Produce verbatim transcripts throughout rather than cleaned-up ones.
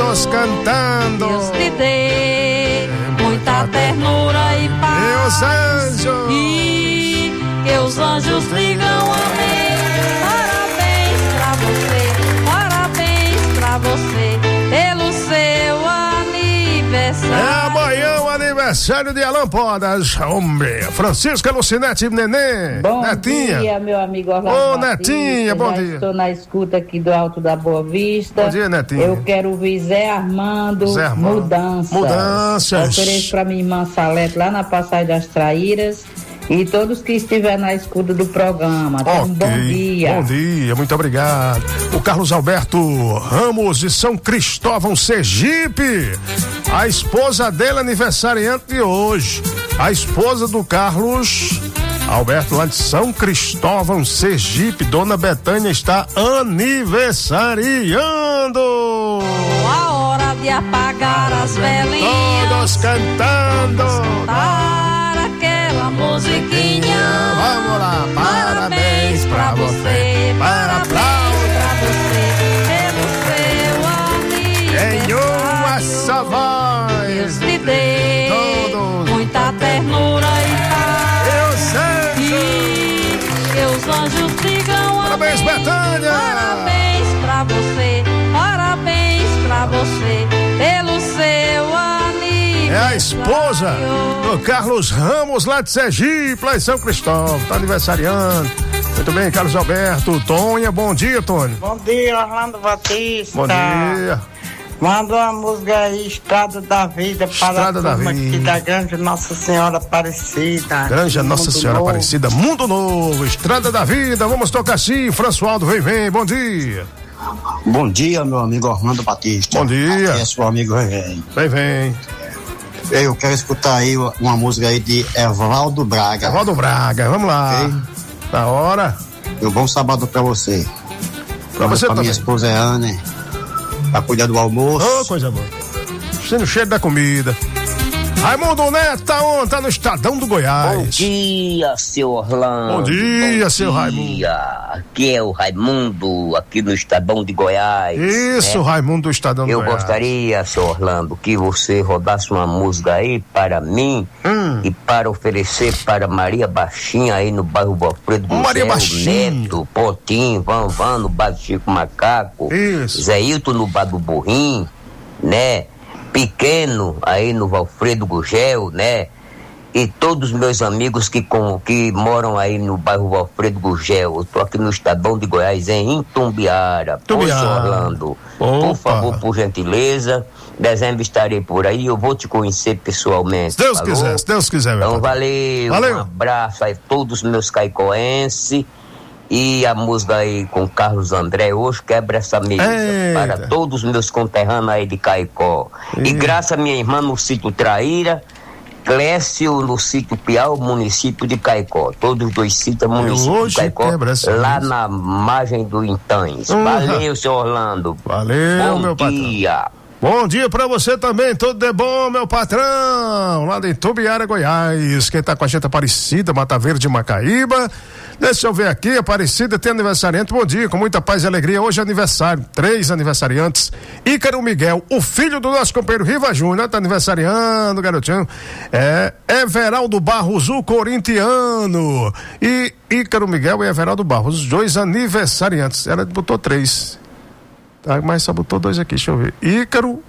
Todos cantando. Deus te dê muita ternura e paz. E os anjos. E que os anjos digam amém. Parabéns pra você, parabéns pra você, pelo seu aniversário. É amanhã o aniversário de Alan Podas. Homem, Francisca Lucinete Nenê. Bom Netinha. dia, meu amigo Orlando. Ô, Batista. Netinha, bom Já dia. Estou na escuta aqui do Alto da Boa Vista. Bom dia, Netinha. Eu quero ouvir Zé Armando, Zé Armando. Mudanças. Mudanças. Ofereço para minha irmã Salete lá na Passagem das Traíras e todos que estiverem na escuta do programa. Tenham um bom dia. Bom dia, muito obrigado. O Carlos Alberto Ramos de São Cristóvão, Sergipe. A esposa dele aniversariante de hoje. A esposa do Carlos Alberto lá de São Cristóvão, Sergipe, Dona Betânia, está aniversariando. A hora de apagar as velinhas. Todos cantando. Para aquela musiquinha. Vamos lá, parabéns pra você. Para Parabéns pra você, pelo seu aniversário. Em uma só voz. Deus te dê Todos. muita ternura e paz. Eu sei. E que os anjos digam Parabéns, amém. Betânia. Parabéns pra você, parabéns pra você, pelo seu aniversário. É a esposa do Carlos Ramos lá de Sergipe, lá em São Cristóvão, tá aniversariando. Muito bem, Carlos Alberto. Tonha, bom dia, Tônia. Bom dia, Orlando Batista. Bom dia. Manda uma música aí, Estrada da Vida, para Estrada a da turma Vida. aqui da Grande Nossa Senhora Aparecida. Grande Nossa Mundo Senhora Novo. Aparecida, Mundo Novo, Estrada da Vida, vamos tocar assim, Françoaldo, vem, vem, bom dia. Bom dia, meu amigo Orlando Batista. Bom dia. Aqui é seu amigo Revém. Vem, vem. Eu quero escutar aí uma música aí de Evaldo Braga. Evaldo Braga, vamos lá. Ok? Na hora. E um bom sábado pra você. Pra você pra também. minha esposa é Ana. Pra cuidar do almoço. Ô, coisa boa. Sendo cheiro da comida. Raimundo Neto, tá onde? Tá no Estadão do Goiás. Bom dia, seu Orlando. Bom dia, Bom seu dia. Raimundo. Aqui é o Raimundo, aqui no Estadão de Goiás. Isso, né? Raimundo do Estadão do Eu Goiás. gostaria, seu Orlando, que você rodasse uma música aí para mim Hum. e para oferecer para Maria Baixinha aí no bairro Alfredo Maria Gugel, Baixinha. Neto, Pontinho, Van Van no bar do Chico Macaco, Isso. Zé Hilton no bar do Burrim, né? Pequeno aí no Valfredo Gugel, né? E todos os meus amigos que, com, que moram aí no bairro Valfredo Gugel. Eu tô aqui no Estadão de Goiás, em Itumbiara. Poxa, Itumbiara. Orlando, Opa. por favor, por gentileza, dezembro estarei por aí, eu vou te conhecer pessoalmente. Se Deus falou? quiser, se Deus quiser, meu Então, pai. valeu, Valeu. um abraço a todos os meus caicoenses. E a música aí com Carlos André, hoje quebra essa mesa. Eita. Para todos os meus conterrâneos aí de Caicó. E Eita. graças a minha irmã no sítio Traíra, Clécio no sítio Piau, município de Caicó. Todos os dois sítios, município hoje de Caicó, quebra essa lá mesa. na margem do Intães. Uhum. Valeu, seu Orlando. Valeu, Bom meu patrão. dia. Bom dia pra você também, tudo de bom, meu patrão, lá de Itumbiara, Goiás. Quem tá com a gente é Aparecida, Mata Verde, Macaíba. Deixa eu ver aqui, Aparecida tem aniversariante, bom dia, com muita paz e alegria, hoje é aniversário, três aniversariantes, Ícaro Miguel, o filho do nosso companheiro Riva Júnior, tá aniversariando, garotinho, é Everaldo Barros, o corintiano, e Ícaro Miguel e Everaldo Barros, os dois aniversariantes, ela botou três, tá, mas só botou dois aqui, deixa eu ver, Ícaro,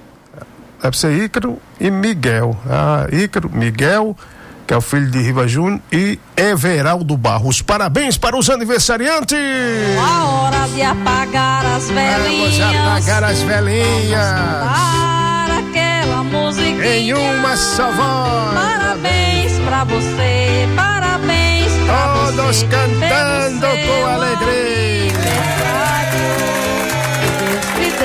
deve ser Ícaro e Miguel, ah, Ícaro, Miguel, que é o filho de Riva Júnior, e Everaldo Barros. Parabéns para os aniversariantes! A hora de apagar as velinhas. Vamos apagar as velinhas Para aquela musiquinha. em uma só voz. Parabéns pra você, parabéns pra você. Todos cantando pelo seu com alegria. aniversário. Deus te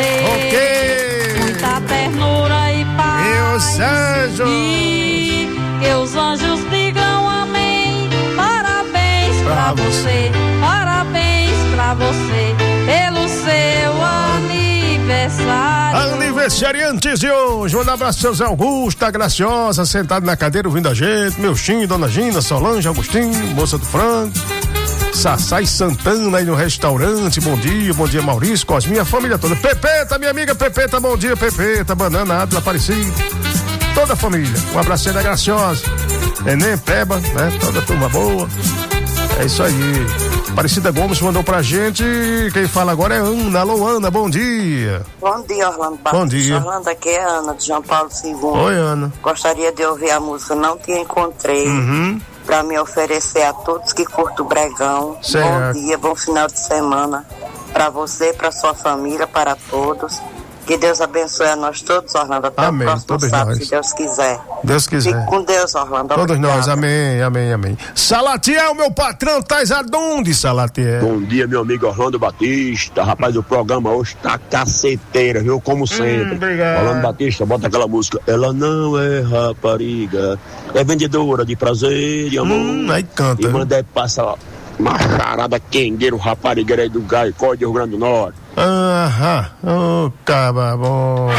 dê Ok. muita ternura e paz. E os anjos. E que os anjos digam amém. Parabéns pra, Pra você, parabéns pra você, pelo seu aniversário. Aniversariantes de hoje, um abraço ao Zé Augusto, a Graciosa, sentado na cadeira ouvindo a gente, meu Chinho, Dona Gina, Solange, Agostinho, moça do frango. Sassai Santana aí no restaurante, bom dia, bom dia Maurício, Cosminha, a família toda. Pepeta, minha amiga Pepeta, bom dia Pepeta, Banana, Adla, Aparecida, toda a família, um abracinho da Graciosa, Neném, Peba, né, toda a turma boa, é isso aí. Aparecida Gomes mandou pra gente, quem fala agora é Ana. Alô, Ana, bom dia. Bom dia, Orlando Batista. Bom dia. Orlando, aqui é Ana, de João Paulo segundo. Oi, Ana. Gostaria de ouvir a música Não Te Encontrei, Uhum. para me oferecer a todos que curtem o Bregão. Certo. Bom dia, bom final de semana para você, para sua família, para todos. Que Deus abençoe a nós todos, Orlando. Até Amém, o próximo todos sábado, nós. se Deus quiser. Deus quiser. Fique com Deus, Orlando. Todos Obrigada. nós, amém, amém, amém. Salatiel, meu patrão, tais aonde, Salatiel? Bom dia, meu amigo Orlando Batista. Rapaz, o programa hoje tá caceteira, viu? Como sempre. Hum, obrigado. Orlando Batista, bota aquela música. Ela não é rapariga, é vendedora de prazer e amor. Hum, aí canta. E manda passa uma charada quengueiro, raparigueira aí do Gaicó de Rio Grande do Norte. Aham, ô, oh, caba bom.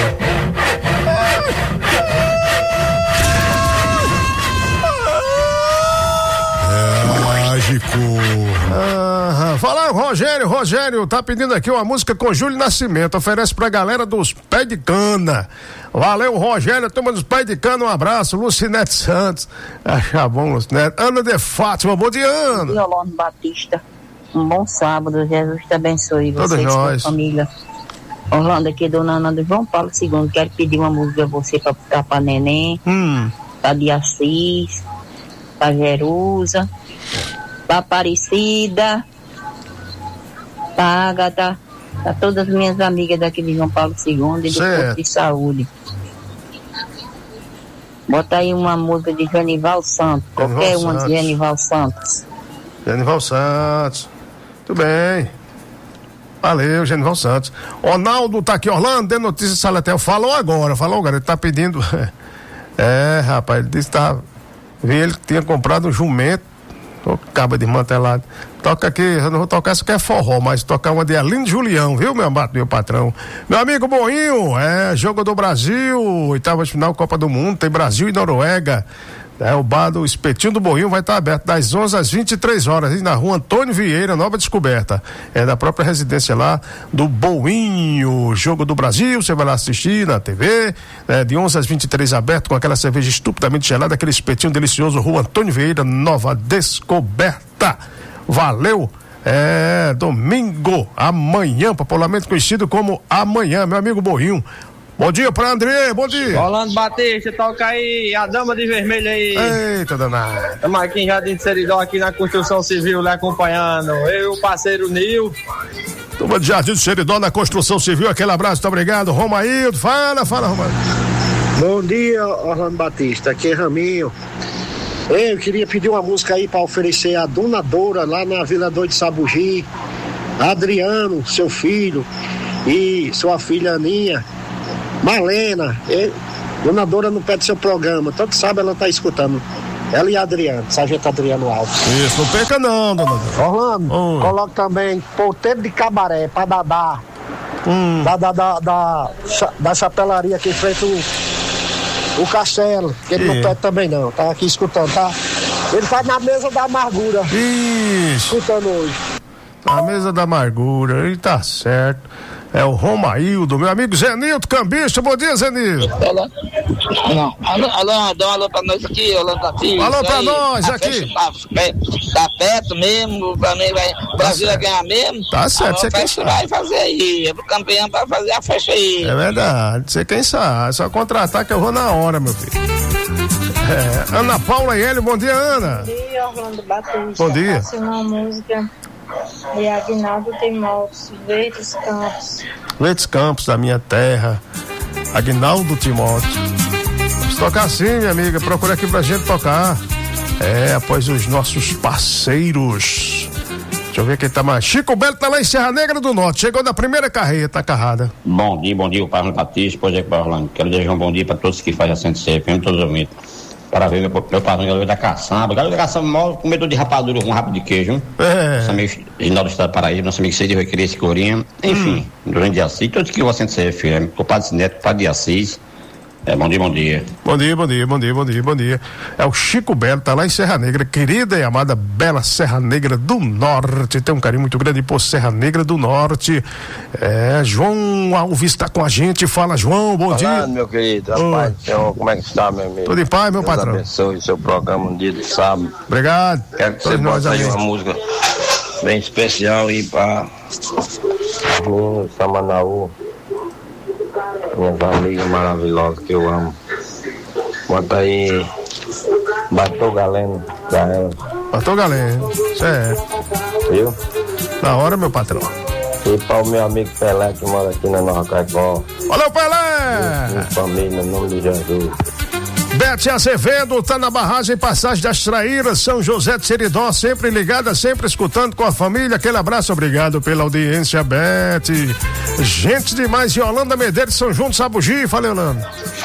Mágico. Aham. Fala, Rogério, Rogério, tá pedindo aqui uma música com Júlio Nascimento, oferece pra galera dos pés de cana. Valeu, Rogério, turma dos pés de cana, um abraço, Lucinete Santos. Acha bom, Lucinete. Ana de Fátima, bom dia, Ana. E Orlando Batista, um bom sábado, Jesus te abençoe, Todos você e sua nós. família. Orlando aqui, dona Ana do João Paulo segundo, quero pedir uma música a você pra botar pra Neném, Hum. pra de Assis, pra Jerusa, pra Aparecida, pra Ágata, pra todas as minhas amigas daqui de João Paulo segundo e do Certo. Corpo de Saúde. Bota aí uma música de Genival Santos, qualquer Genival uma de Santos. Genival Santos. Genival Santos. Tudo bem. Valeu, Genival Santos. Ronaldo tá aqui, Orlando, dê notícia, Salatel. Falou agora, falou agora. Ele tá pedindo. É, rapaz, ele disse que tá. Vi ele que tinha comprado um jumento. Tô caba desmantelado. Toca aqui, eu não vou tocar isso que é forró, mas tocar uma de Aline Julião, viu, meu, meu patrão? Meu amigo Boinho, é jogo do Brasil, oitava de final, Copa do Mundo, tem Brasil e Noruega. É, o bar do Espetinho do Boinho vai estar aberto das onze às vinte e três horas, hein, na rua Antônio Vieira, Nova Descoberta. É da própria residência lá do Boinho. Jogo do Brasil, você vai lá assistir na T V, né, de onze às vinte e três aberto, com aquela cerveja estupidamente gelada, aquele espetinho delicioso, rua Antônio Vieira, Nova Descoberta. Valeu! É domingo, amanhã, popularmente conhecido como amanhã, meu amigo Boinho. Bom dia pra André, bom dia. Orlando Batista, toca aí a dama de vermelho aí. Eita, danado. Estamos aqui em Jardim de Seridó, aqui na construção civil, lhe acompanhando. Eu, o parceiro Nil. Turma de Jardim do Seridó na construção civil, aquele abraço, muito obrigado. Romaildo, fala, fala, Romaildo. Bom dia, Orlando Batista, aqui é Raminho. Eu queria pedir uma música aí para oferecer a Dona Dora, lá na Vila Doide de Sabugi, Adriano, seu filho, e sua filha Aninha, Malena, e, Dona Dora não pede seu programa, todo sábado ela tá escutando. Ela e Adriano, Sargento Adriano Alves. Isso, não perca não, Dona Dora. Orlando, oh. Coloca também Ponteiro de Cabaré, pra Dadá. Hum. Da, da, da, da, da chapelaria aqui em frente o, o castelo, que ele é. não pede também não, tá aqui escutando, tá? Ele faz na mesa da amargura. Isso. Escutando hoje. Na mesa da amargura, aí tá certo. É o Romaildo, meu amigo Zenildo Cambista, bom dia, Zenildo. Alô, não. alô, alô, dá um alô pra nós aqui, alô pra ti. Alô pra nós a aqui. Tá, tá perto mesmo, pra mim vai, o Brasil vai ganhar mesmo. Tá certo, você a quem festa sabe. vai fazer aí, é pro campeão pra fazer a festa aí. É verdade, você quem sabe, é só contratar que eu vou na hora, meu filho. É, Ana Paula e ele, bom dia, Ana. Bom dia, Orlando Batista. Bom dia. Faço uma música de Aguinaldo Timóteo, Verdes Campos. Verdes Campos, da minha terra, Aguinaldo Timóteo. Vamos tocar sim, minha amiga, procura aqui pra gente tocar. É, após os nossos parceiros. Deixa eu ver quem tá mais. Chico Belo tá lá em Serra Negra do Norte, chegou na primeira carreta, carrada. Bom dia, bom dia, o Paulo Batista, pois é, Orlando. Quero desejar um bom dia pra todos que fazem a Centro C F M, todos os ouvintes. Para ver meu, meu padrão, galera da caçamba. Galera da caçamba, maior comedor de rapadura com rabo de queijo. Hein? É. Nosso amigo Ginaldo do Estado do Paraíba, nosso amigo Cid Requerer Escorinha. Enfim, hum. Durante de Assis, todos que vão Centro C F M, o Padre Neto, o Padre de Assis. É, bom dia, bom dia. Bom dia, bom dia, bom dia, bom dia, bom dia. É o Chico Belo, tá lá em Serra Negra, querida e amada bela Serra Negra do Norte. Tem um carinho muito grande por Serra Negra do Norte. É, João Alves tá com a gente. Fala, João, bom Falando, dia. meu querido, rapaz, Senhor, como é que está, meu amigo? Tudo em paz, meu Deus patrão. abençoe o seu programa no dia de sábado. Obrigado. Quero que você Todos nós, bote aí amém. uma música bem especial aí pra meninos Samanaú, minhas amigas maravilhosas que eu amo. Bota aí Batou Galeno pra ela. Batou Galeno, certo. Viu? Na hora, meu patrão. E para o meu amigo Pelé que mora aqui na Nova Caicó. Valeu, Pelé! Minha família, em nome de Jesus. Bete Azevedo tá na barragem Passagem das Traíras, São José de Seridó, sempre ligada, sempre escutando com a família. Aquele abraço, obrigado pela audiência, Bete. Gente demais, Yolanda Medeiros, São João do Sabugi. Fala, Yolanda.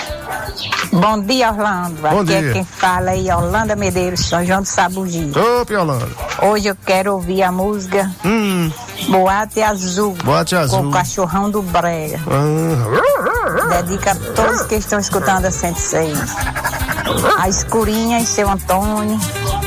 Bom dia, Orlando. Bom Aqui dia. é quem fala é Yolanda Medeiros, São João do Sabugi. Ô, Yolanda. Hoje eu quero ouvir a música hum. Boate Azul. Boate Azul. Com o Cachorrão do Brega. Ah. Dedica a todos que estão escutando a cento e seis. A Escurinha e seu Antônio.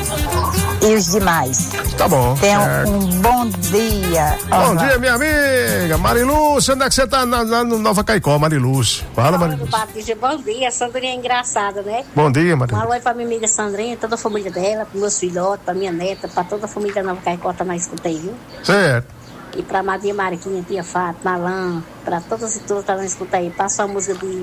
E os demais. Tá bom. Tenham certo. um bom dia. Bom Orlando. dia, minha amiga. Marilúcia, onde é que você tá? Na, na, no Nova Caicó, Marilúcia. Fala, Marilúcia. Patrícia, bom dia. A Sandrinha é engraçada, né? Bom dia, Um Marilúcia. alô aí pra minha amiga Sandrinha, toda a família dela, pros meus filhotes, pra minha neta, pra toda a família da Nova Caicó, tá na escuta aí, viu? Certo. E pra Madrinha Mariquinha, tia Fátima, Alain, pra todas e todas tá na escuta aí. Passa a música de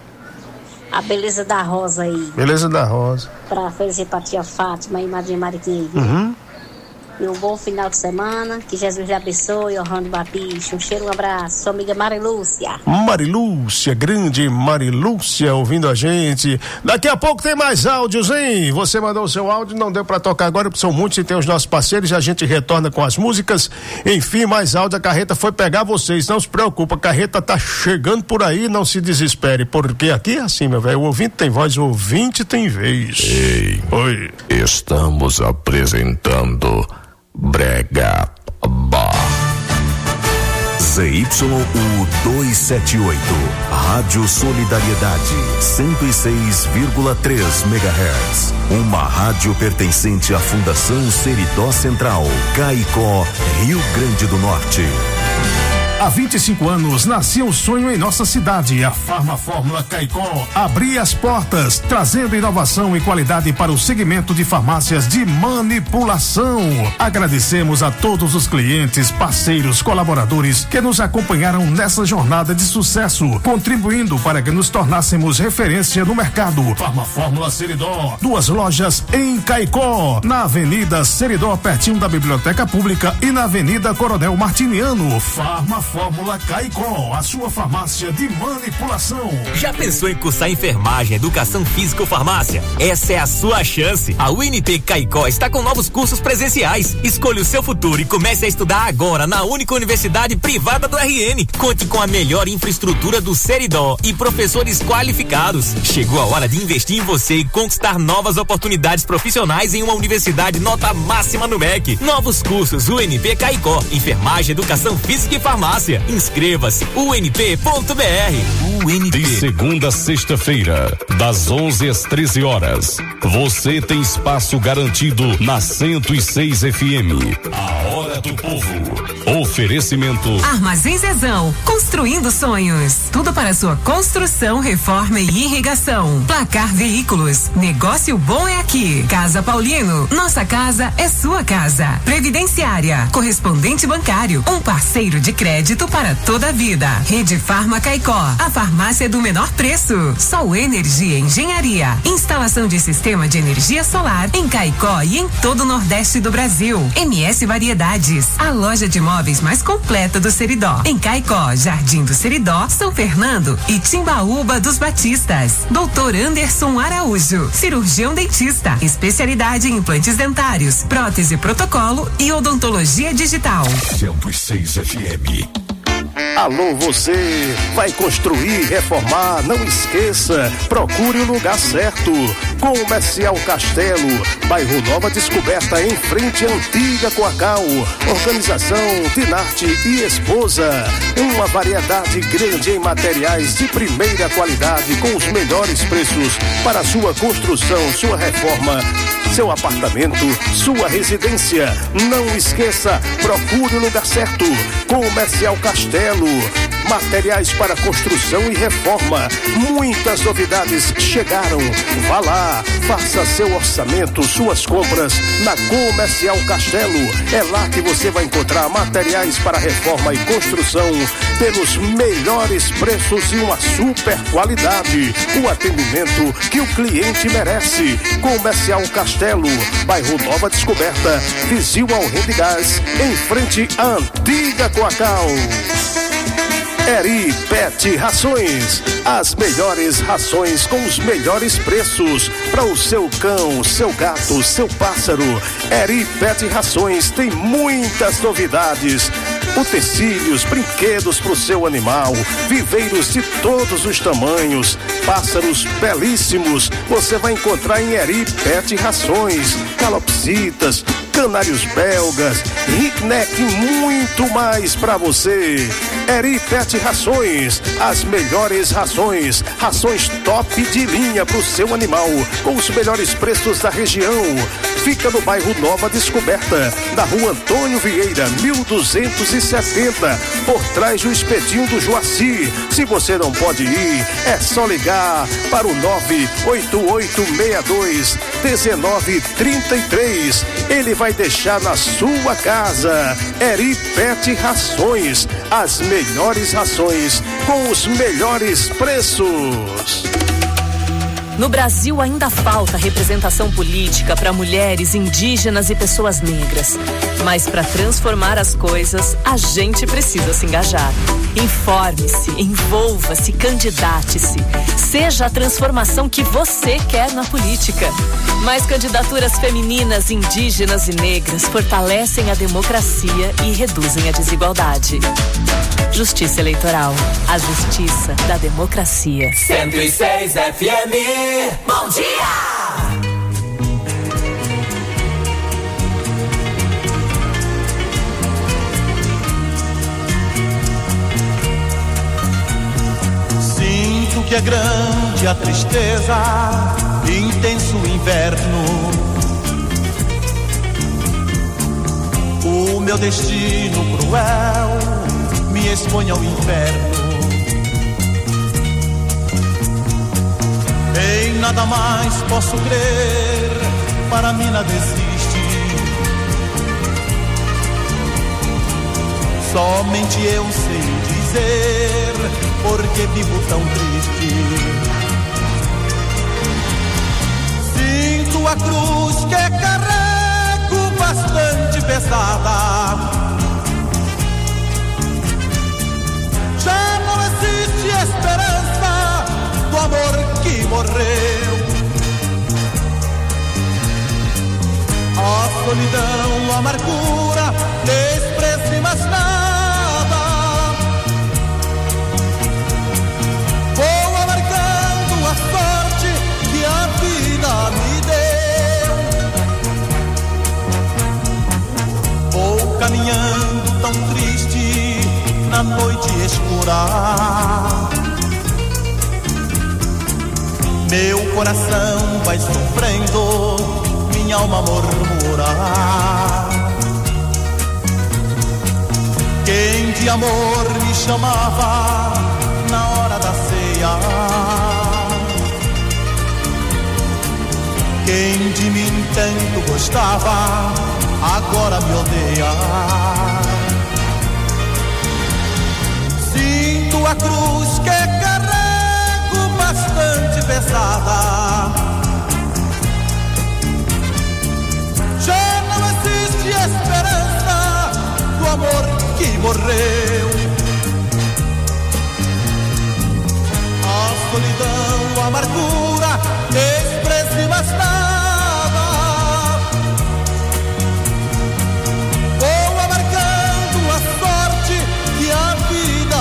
A Beleza da Rosa aí. Beleza da Rosa. Pra oferecer pra tia Fátima e Madrinha Mariquinha aí, viu? Uhum. E um bom final de semana. Que Jesus lhe abençoe. Orlando Batista. Um cheiro, um abraço. Sua amiga Marilúcia. Marilúcia, grande Marilúcia, ouvindo a gente. Daqui a pouco tem mais áudios, hein? Você mandou o seu áudio, não deu pra tocar agora, porque são muitos e tem os nossos parceiros, e a gente retorna com as músicas. Enfim, mais áudio, a carreta foi pegar vocês, não se preocupa, a carreta tá chegando por aí, não se desespere, porque aqui é assim, meu velho, o ouvinte tem voz, o ouvinte tem vez. Ei, oi. Estamos apresentando Brega Bar. Z Y U duzentos e setenta e oito, Rádio Solidariedade, cento e seis vírgula três megahertz. Uma rádio pertencente à Fundação Seridó Central, Caicó, Rio Grande do Norte. Há vinte e cinco anos nascia um sonho em nossa cidade. A Farma Fórmula Caicó abria as portas, trazendo inovação e qualidade para o segmento de farmácias de manipulação. Agradecemos a todos os clientes, parceiros, colaboradores que nos acompanharam nessa jornada de sucesso, contribuindo para que nos tornássemos referência no mercado. Farma Fórmula Seridó, duas lojas em Caicó, na Avenida Seridó, pertinho da Biblioteca Pública, e na Avenida Coronel Martiniano. Farma Fórmula Caicó, a sua farmácia de manipulação. Já pensou em cursar enfermagem, educação física ou farmácia? Essa é a sua chance. A U N P Caicó está com novos cursos presenciais. Escolha o seu futuro e comece a estudar agora na única universidade privada do R N. Conte com a melhor infraestrutura do Seridó e professores qualificados. Chegou a hora de investir em você e conquistar novas oportunidades profissionais em uma universidade nota máxima no M E C. Novos cursos U N P Caicó, enfermagem, educação física e farmácia. Inscreva-se u n p ponto b r. U N P. De segunda a sexta-feira, das onze às treze horas, você tem espaço garantido na cento e seis F M. A Hora do Povo. Oferecimento Armazém Zezão, construindo sonhos. Tudo para sua construção, reforma e irrigação. Placar Veículos, negócio bom é aqui. Casa Paulino, nossa casa é sua casa. Previdenciária, correspondente bancário, um parceiro de crédito para toda a vida. Rede Farma Caicó, a farmácia do menor preço. Sol Energia Engenharia, instalação de sistema de energia solar em Caicó e em todo o Nordeste do Brasil. M S Variedades, a loja de móveis mais completa do Seridó. Em Caicó, Jardim do Seridó, São Fernando e Timbaúba dos Batistas. Doutor Anderson Araújo, cirurgião dentista, especialidade em implantes dentários, prótese protocolo e odontologia digital. cento e seis F M. Alô, você vai construir, reformar, não esqueça, procure o lugar certo. Comercial Castelo, bairro Nova Descoberta, em frente à antiga Coacal. Organização Dinarte e Esposa. Uma variedade grande em materiais de primeira qualidade com os melhores preços para sua construção, sua reforma, seu apartamento, sua residência. Não esqueça, procure o lugar certo. Comercial Castelo, materiais para construção e reforma. Muitas novidades chegaram. Vá lá, faça seu orçamento, suas compras na Comercial Castelo. É lá que você vai encontrar materiais para reforma e construção pelos melhores preços e uma super qualidade. O atendimento que o cliente merece. Comercial Castelo, bairro Nova Descoberta, vizinho ao Rede Gás, em frente à antiga Coacal. Eri Pet Rações, as melhores rações com os melhores preços para o seu cão, seu gato, seu pássaro. Eri Pet Rações tem muitas novidades, utensílios, brinquedos para o seu animal, viveiros de todos os tamanhos, pássaros belíssimos. Você vai encontrar em Eri Pet Rações, calopsitas, canários belgas, ringneck e muito mais para você. Eri Pet Rações, as melhores rações, rações top de linha para o seu animal, com os melhores preços da região. Fica no bairro Nova Descoberta, na rua Antônio Vieira, mil duzentos e setenta, por trás do Espetinho do Joaci. Se você não pode ir, é só ligar para o nove oito oito seis dois um nove três três. Ele vai deixar na sua casa. Eri Pet Rações, as melhores rações com os melhores preços. No Brasil ainda falta representação política para mulheres, indígenas e pessoas negras. Mas para transformar as coisas, a gente precisa se engajar. Informe-se, envolva-se, candidate-se. Seja a transformação que você quer na política. Mais candidaturas femininas, indígenas e negras fortalecem a democracia e reduzem a desigualdade. Justiça Eleitoral, a justiça da democracia. cento e seis F M. Bom dia! Sinto que é grande a tristeza, intenso o inverno. O meu destino cruel me expõe ao inferno. Em nada mais posso crer, para mim nada existe. Somente eu sei dizer porque vivo tão triste. Sinto a cruz que carrego bastante pesada. Já não existe esperança do amor que morreu. A solidão, a amargura, desprezo e mais nada. Vou amargando a sorte que a vida me deu. Vou caminhando tão triste na noite escura. Meu coração vai sofrendo, minha alma murmura. Quem de amor me chamava na hora da ceia, quem de mim tanto gostava, agora me odeia. Sinto a cruz que carrego bastante pesada. Já não existe esperança do amor que morreu. A solidão, a amargura, desprezo e mais nada. Vou amargando a sorte que a vida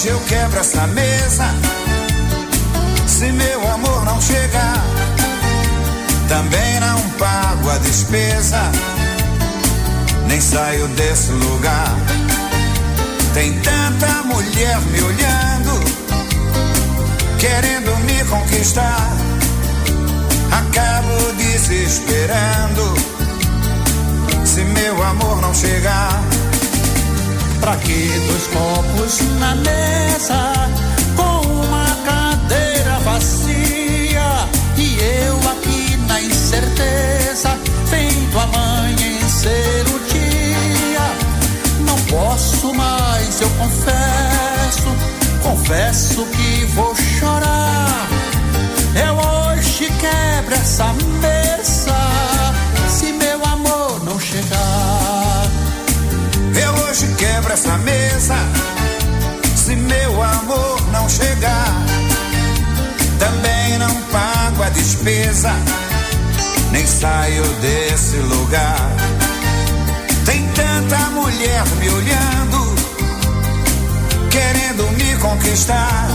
Hoje eu quebro essa mesa, se meu amor não chegar, também não pago a despesa, nem saio desse lugar. Tem tanta mulher me olhando, querendo me conquistar, acabo desesperando, se meu amor não chegar. Pra que dois copos na mesa, com uma cadeira vazia, e eu aqui na incerteza, feito amanhecer o dia. Não posso mais, eu confesso, confesso que vou chorar. Eu hoje quebro essa mesa, se meu amor não chegar. Eu hoje quebro essa mesa, se meu amor não chegar. Também não pago a despesa, nem saio desse lugar. Tem tanta mulher me olhando, querendo me conquistar,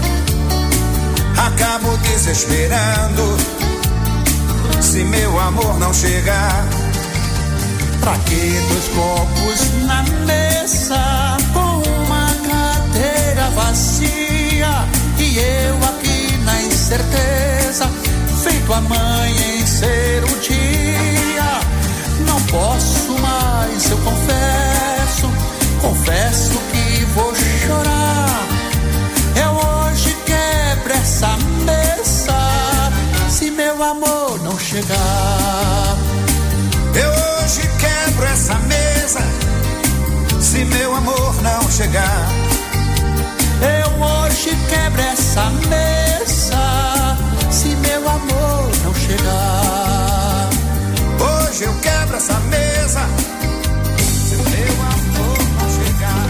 acabo desesperando, se meu amor não chegar. Pra que dois copos na mesa, com uma cadeira vazia, e eu aqui na incerteza, feito amanhecer o dia. Não posso mais, eu confesso, confesso que vou chorar. Eu hoje quebro essa mesa, se meu amor não chegar. Eu hoje quebro essa mesa, se meu amor não chegar. Eu hoje quebro essa mesa, se meu amor não chegar. Hoje eu quebro essa mesa, se meu amor não chegar.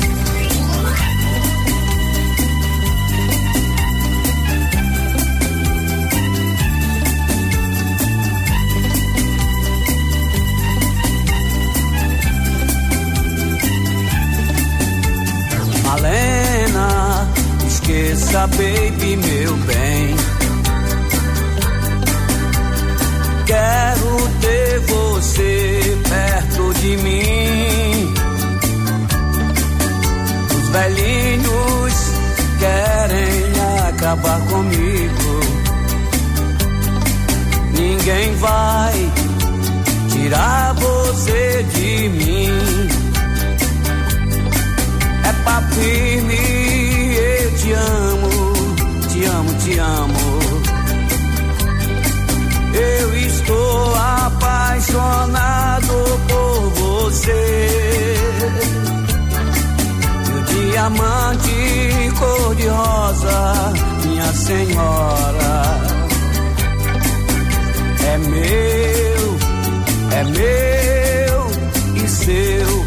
Malena, esqueça, baby, meu bem. Quero ter você perto de mim. Os velhinhos querem acabar comigo. Ninguém vai tirar você de mim. É papo firme, eu te amo, te amo, te amo. Eu estou apaixonado por você. E o diamante cor-de-rosa, minha senhora, é meu, é meu e seu.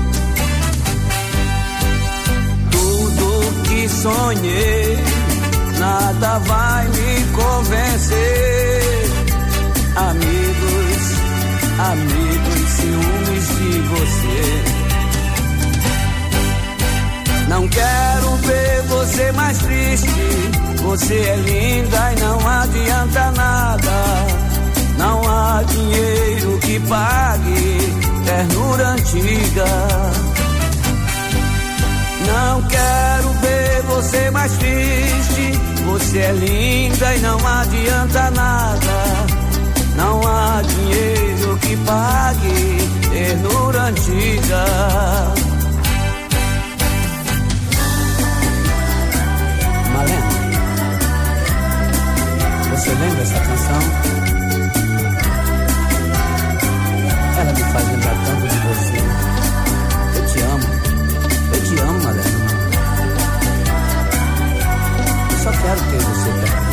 Tudo que sonhei, nada vai me convencer. Amigos, amigos, ciúmes de você. Não quero ver você mais triste. Você é linda e não adianta nada. Não há dinheiro que pague ternura antiga. Não quero ver você mais triste. Você é linda e não adianta nada. Não há dinheiro que pague ternura antiga. Malena, você lembra essa canção? Ela me faz lembrar tanto de você. Eu te amo, eu te amo, Malena. Eu só quero ter você perto.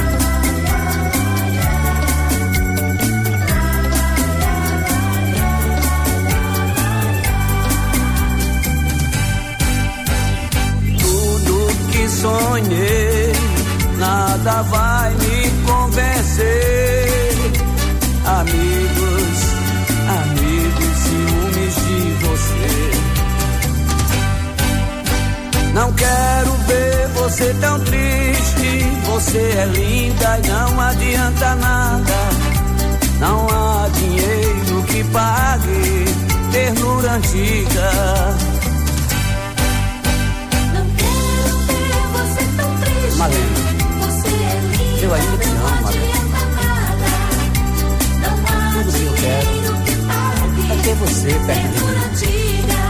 Sonhei, nada vai me convencer. Amigos, amigos, ciúmes de você. Não quero ver você tão triste. Você é linda e não adianta nada. Não há dinheiro que pague ternura antiga. Não quero ver você tão triste. Malena, você é linda, eu ainda te amo, Malena. Tudo que eu quero é ter você perto de mim.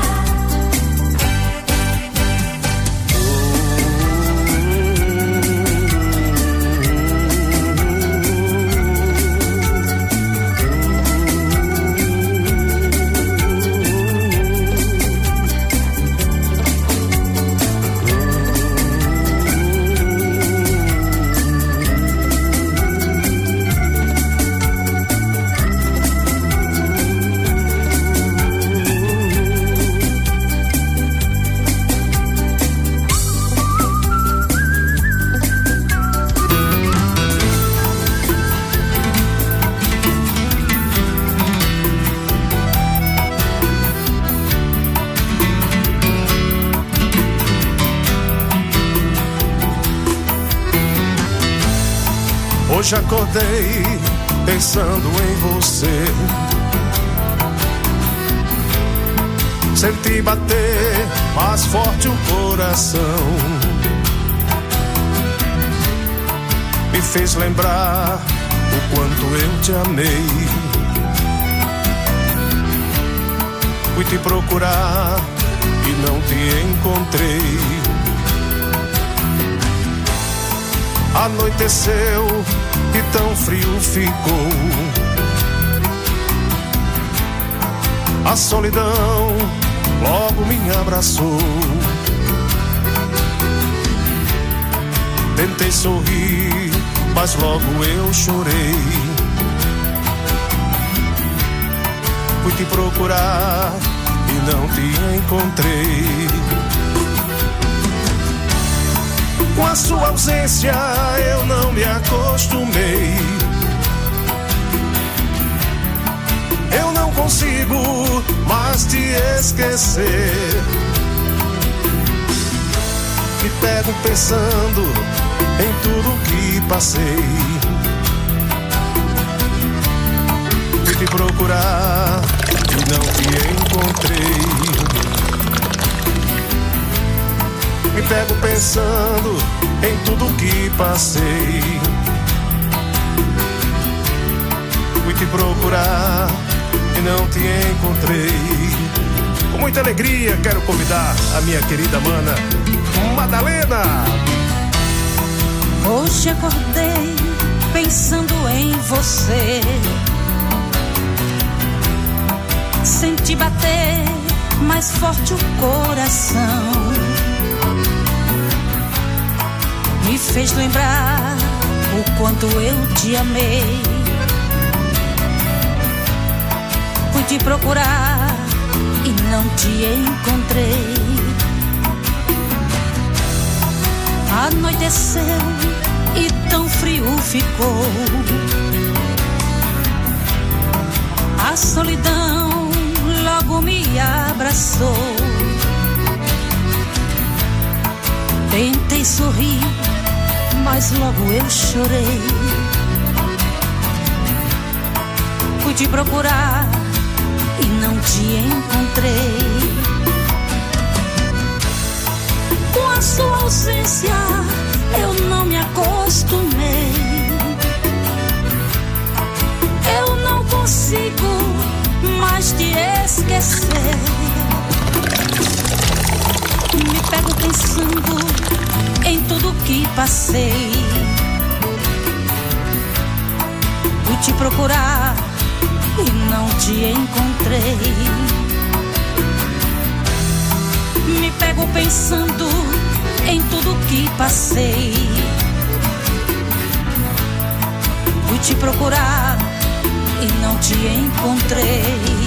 Hoje acordei pensando em você. Senti bater mais forte o coração. Me fez lembrar o quanto eu te amei. Fui te procurar e não te encontrei. Anoiteceu e tão frio ficou. A solidão logo me abraçou. Tentei sorrir, mas logo eu chorei. Fui te procurar e não te encontrei. Com a sua ausência eu não me acostumei. Eu não consigo mais te esquecer. Me pego pensando em tudo que passei. Fui te procurar e não te encontrei. Me pego pensando em tudo que passei. Fui te procurar e não te encontrei. Com muita alegria quero convidar a minha querida mana Madalena. Hoje acordei pensando em você. Senti bater mais forte o coração. Me fez lembrar o quanto eu te amei. Fui te procurar e não te encontrei. Anoiteceu e tão frio ficou. A solidão logo me abraçou. Tentei sorrir, mas logo eu chorei. Fui te procurar e não te encontrei. Com a sua ausência eu não me acostumei. Eu não consigo mais te esquecer. Me pego pensando em tudo que passei. Fui te procurar e não te encontrei. Me pego pensando em tudo que passei. Fui te procurar e não te encontrei.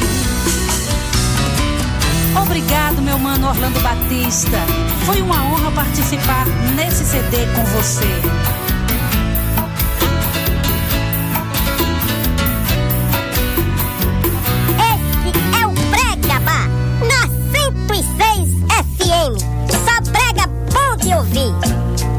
Obrigado, meu mano Orlando Batista. Foi uma honra participar nesse C D com você. Esse é o Brega Bar, na cento e seis F M. Só brega bom de ouvir.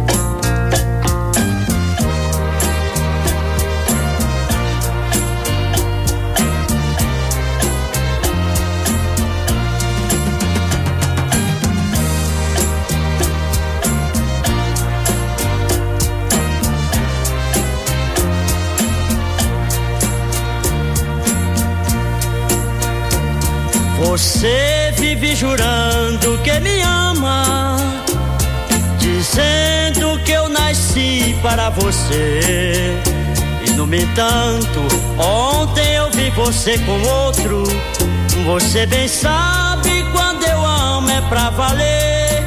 vi jurando que me ama, dizendo que eu nasci para você. E no entanto, ontem eu vi você com outro. Você bem sabe, quando eu amo é pra valer.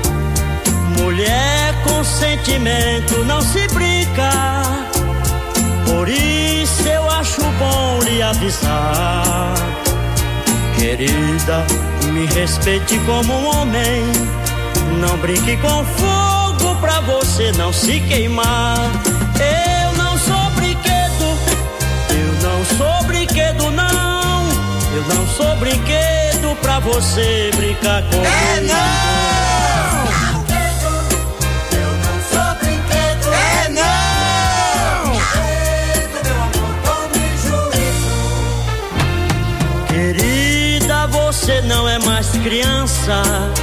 Mulher com sentimento não se brinca, por isso eu acho bom lhe avisar. Querida, me respeite como um homem, não brinque com fogo pra você não se queimar. Eu não sou brinquedo, eu não sou brinquedo não, eu não sou brinquedo pra você brincar comigo. É não! Eu não sou brinquedo, é não! Meu amor, tome juízo. Querida, você não é mais criança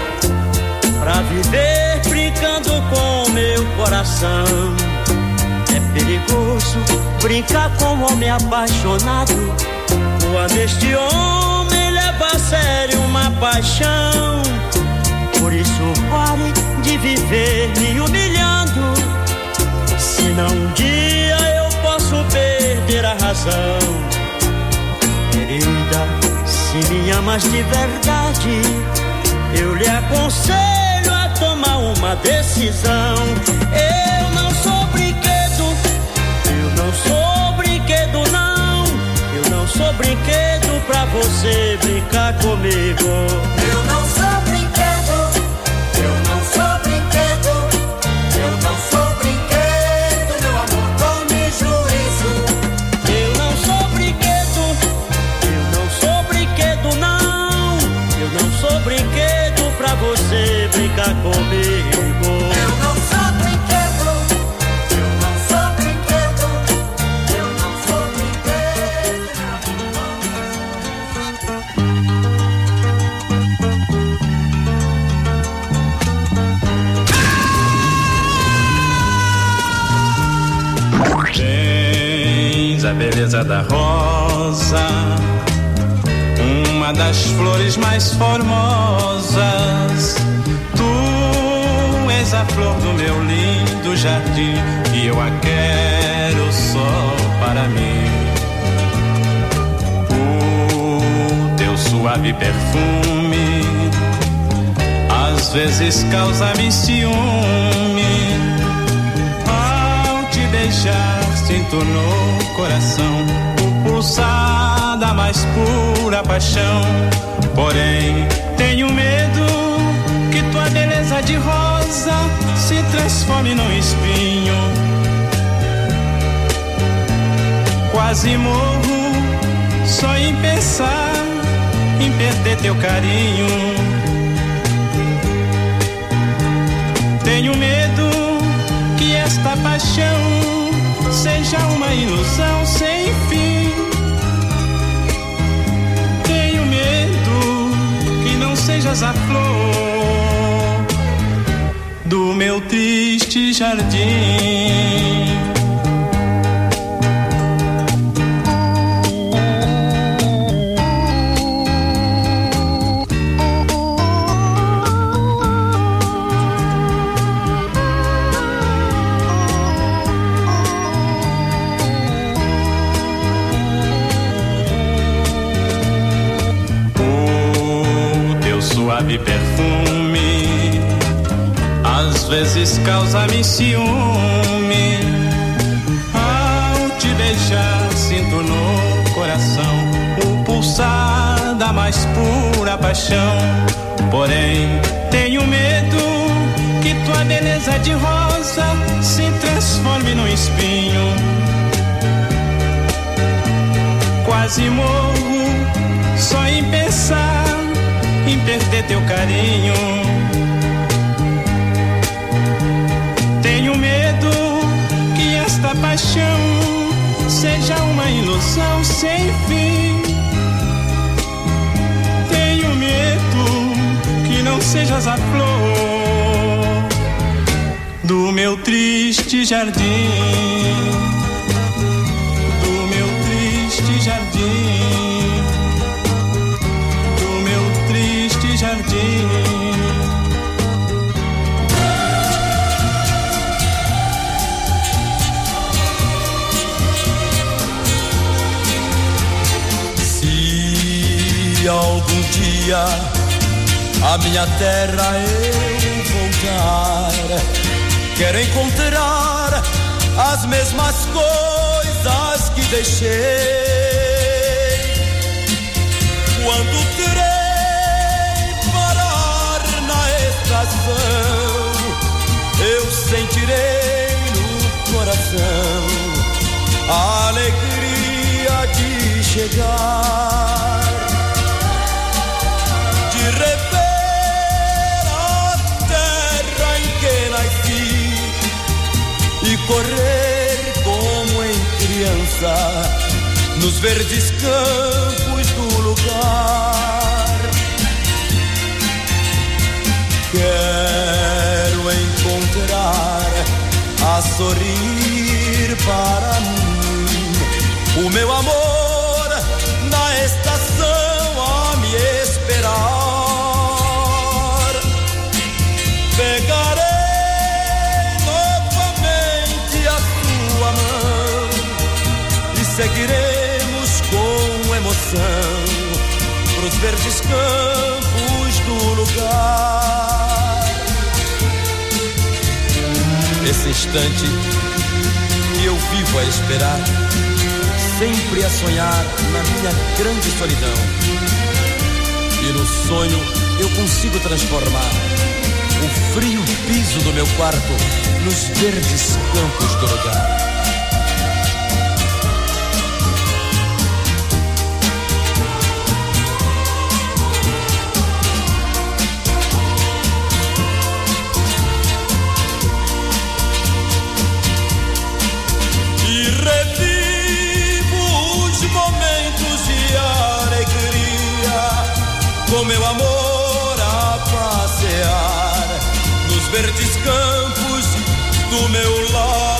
pra viver brincando com meu coração. É perigoso brincar com um homem apaixonado, quando este homem leva a sério uma paixão. Por isso pare de viver me humilhando, senão um dia eu posso perder a razão. Querida, se me amas de verdade, eu lhe aconselho a tomar uma decisão. Eu não sou brinquedo, eu não sou brinquedo não, eu não sou brinquedo pra você brincar comigo. Eu não sou brinquedo, eu não sou brinquedo, eu não sou brinquedo, meu amor, tome juízo. Eu não sou brinquedo, eu não sou brinquedo não, eu não sou brinquedo pra você brincar comigo. Eu não sou brinquedo, eu não sou brinquedo, eu não sou brinquedo. Tens a beleza da rosa, uma das flores mais formosas. Tu és a flor do meu lindo jardim e eu a quero só para mim. O teu suave perfume às vezes causa-me ciúme. Ao te beijar sinto no coração o pulsar da mais pura paixão. Porém tenho medo que tua beleza de rosa se transforme num espinho. Quase morro só em pensar em perder teu carinho. Tenho medo que esta paixão seja uma ilusão sem fim. Tenho medo que não sejas a flor do meu triste jardim. Suave perfume às vezes causa-me ciúme. Ao te beijar sinto no coração o pulsar da mais pura paixão. Porém tenho medo que tua beleza de rosa se transforme num espinho. Quase morro só em pensar em perder teu carinho. Tenho medo que esta paixão seja uma ilusão sem fim. Tenho medo que não sejas a flor do meu triste jardim. Do meu triste jardim. Se algum dia a minha terra eu voltar, quero encontrar as mesmas coisas que deixei. Quando terei parar na estação, eu sentirei no coração a alegria de chegar, de rever a terra em que nasci e correr como em criança nos verdes campos do lugar. Quero encontrar a sorrir para mim o meu amor na estação a me esperar. Pegarei novamente a sua mão e seguiremos com emoção pros verdes campos do lugar. Esse instante que eu vivo a esperar, sempre a sonhar na minha grande solidão. E no sonho eu consigo transformar o frio piso do meu quarto nos verdes campos do lugar. Com meu amor a passear nos verdes campos do meu lar.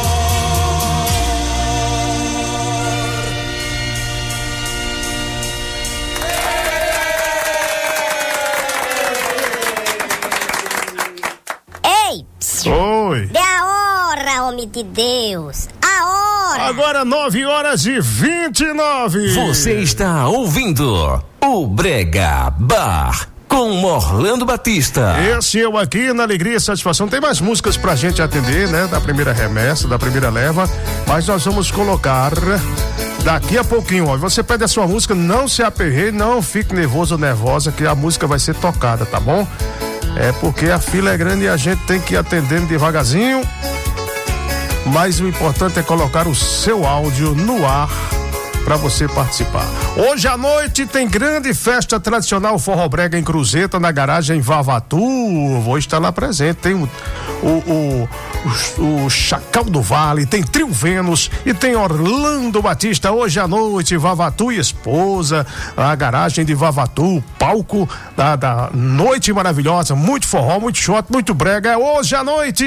Ei! Oi! Dê a hora, homem de Deus! A hora! Agora nove horas e vinte e nove. Você está ouvindo o Brega Bar com Orlando Batista. Esse eu aqui na Alegria e Satisfação. Tem mais músicas pra gente atender, né? Da primeira remessa, da primeira leva, mas nós vamos colocar daqui a pouquinho, ó. Você pede a sua música, não se aperreie, não fique nervoso ou nervosa, que a música vai ser tocada, tá bom? É porque a fila é grande e a gente tem que ir atendendo devagarzinho, mas o importante é colocar o seu áudio no ar para você participar. Hoje à noite tem grande festa tradicional Forró Brega em Cruzeta, na garagem Vavatu. Vou estar lá presente. Tem o, o, o, o, o Chacal do Vale, tem Trio Vênus e tem Orlando Batista. Hoje à noite, Vavatu e esposa, a garagem de Vavatu, palco da, da noite maravilhosa, muito forró, muito shot, muito brega. É hoje à noite.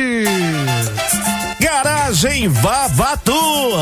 Garagem Vavatu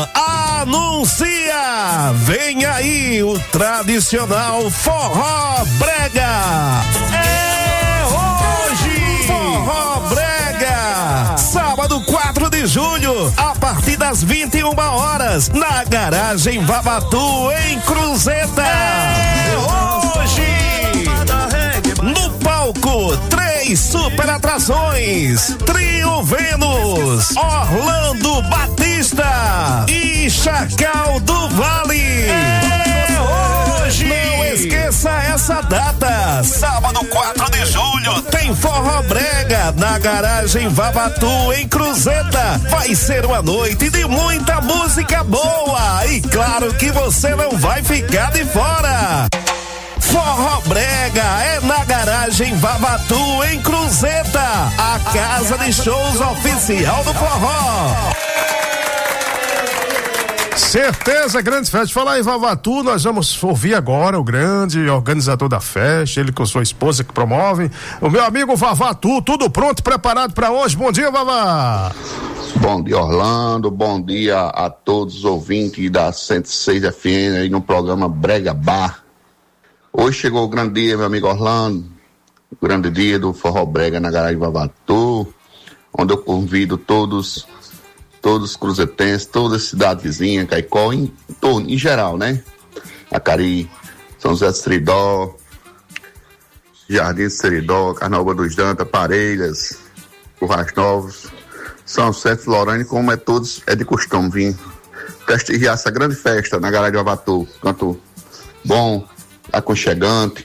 anuncia! Vem aí o tradicional Forró Brega! É hoje! Forró Brega! Sábado quatro de julho, a partir das vinte e uma horas, na Garagem Vavatu, em Cruzeta! É hoje! No palco, três super atrações: Trio Vênus, Orlando Batista e Chacal do Vale. É hoje! Não esqueça essa data. Sábado quatro de julho tem Forró Brega na Garagem Vavatu, em Cruzeta. Vai ser uma noite de muita música boa e claro que você não vai ficar de fora. Forró Brega é na Garagem Vavatu, em Cruzeta, a casa de shows oficial do forró. Certeza, grande festa. Falar em Vavatu, nós vamos ouvir agora o grande organizador da festa, ele com sua esposa que promove, o meu amigo Vavatu. Tudo pronto, preparado para hoje. Bom dia, Vavá. Bom dia, Orlando. Bom dia a todos os ouvintes da cento e seis F M aí no programa Brega Bar. Hoje chegou o grande dia, meu amigo Orlando. o grande dia do Forró Brega na Garagem Vavatu, onde eu convido todos, todos os cruzetenses, toda a cidade vizinha, Caicó, em torno, em geral, né? Acari, São José do Seridó, Jardim do Seridó, Carnaúba dos Dantas, Parelhas, Currais Novos, São Sete Lorane, como é todos, é de costume vir prestigiar essa grande festa na Garagem Vavatu, canto bom, aconchegante,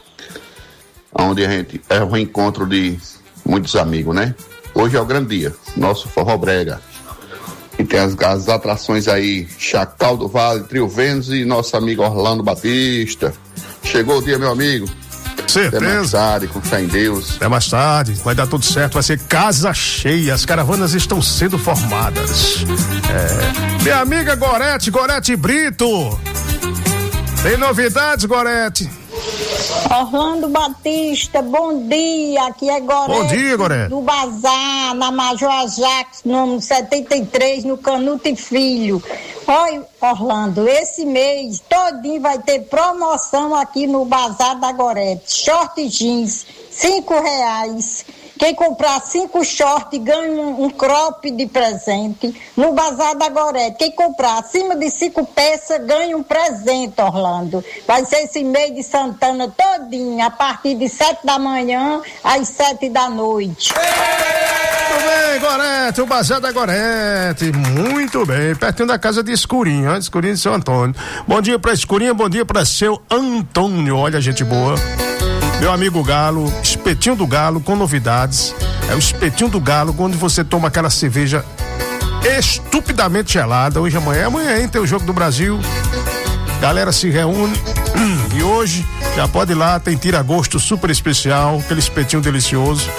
onde a gente é o reencontro de muitos amigos, né? Hoje é o grande dia, nosso Forró Brega. E tem as, as atrações aí, Chacal do Vale, Trio Vênus e nosso amigo Orlando Batista. Chegou o dia, meu amigo. Certeza. Até mais tarde, com fé em Deus. Até mais tarde, vai dar tudo certo, vai ser casa cheia, as caravanas estão sendo formadas. É. Minha amiga Gorete, Gorete Brito. Tem novidades, Gorete? Orlando Batista, bom dia, aqui é Gorete. Bom dia, Gorete. Do Bazar, na Major Ajax, número setenta e três, no Canuto e Filho. Oi, Orlando, esse mês todinho vai ter promoção aqui no Bazar da Gorete. Short jeans, cinco reais. Quem comprar cinco shorts ganha um, um crop de presente no Bazar da Gorete. Quem comprar acima de cinco peças ganha um presente, Orlando. Vai ser esse mês de Santana todinho, a partir de sete da manhã às sete da noite. Muito bem, Gorete, o Bazar da Gorete. Muito bem, pertinho da casa de Escurinho, hein? Escurinho de Seu Antônio. Bom dia pra Escurinho, bom dia pra Seu Antônio. Olha, gente boa. Meu amigo Galo, Espetinho do Galo com novidades. É o Espetinho do Galo, onde você toma aquela cerveja estupidamente gelada. Hoje, amanhã, amanhã hein, tem o Jogo do Brasil. Galera se reúne e hoje já pode ir lá, tem tira-gosto super especial, aquele espetinho delicioso.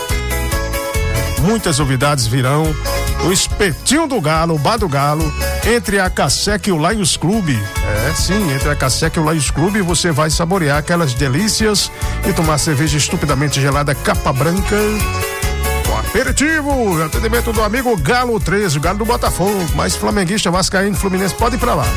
Muitas novidades virão. O Espetinho do Galo, o Bar do Galo, entre a Cassec e o Lions Club. É, sim, entre a Cassec e o Lions Club você vai saborear aquelas delícias e tomar cerveja estupidamente gelada Capa Branca. Com aperitivo, atendimento do amigo Galo treze, o Galo do Botafogo, mais flamenguista, vascaíno, fluminense, pode ir pra lá.